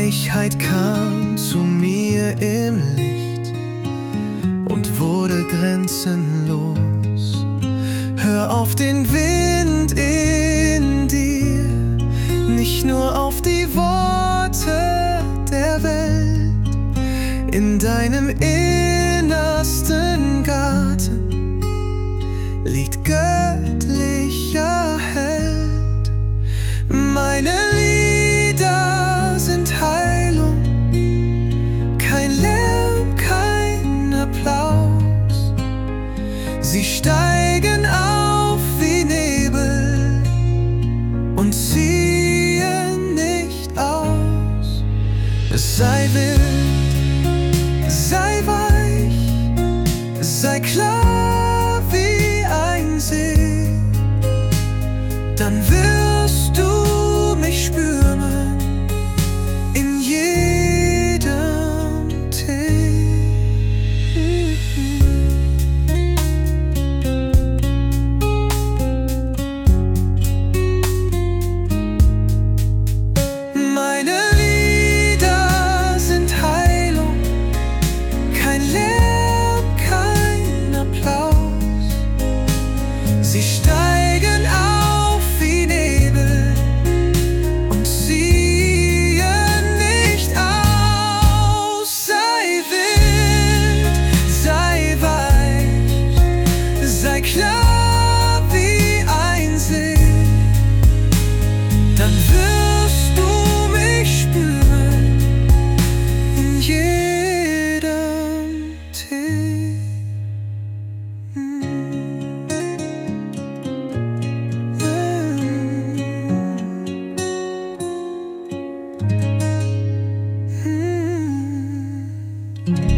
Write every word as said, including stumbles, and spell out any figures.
Weichheit kam zu mir im Licht und wurde grenzenlos. Hör auf den Wind in dir, nicht nur auf die Worte der Welt. In deinem innersten Garten liegt göttlicher Held. Meine Lieder sind Heilung, kein Lärm, kein Applaus. Sie steigen auf wie Nebel und ziehen nicht aus. Sei wild, sei weich, sei klar wie ein See, dann wirst du mich spüren in jedem Tee. Meine Lieder sind Heilung, kein Lärm, kein Applaus. Sie steigen auf wie Nebel und ziehen nicht aus. Sei wild, sei weich, sei klar wie ein See, dann wirst du mich spüren in jedem Tee. Mm.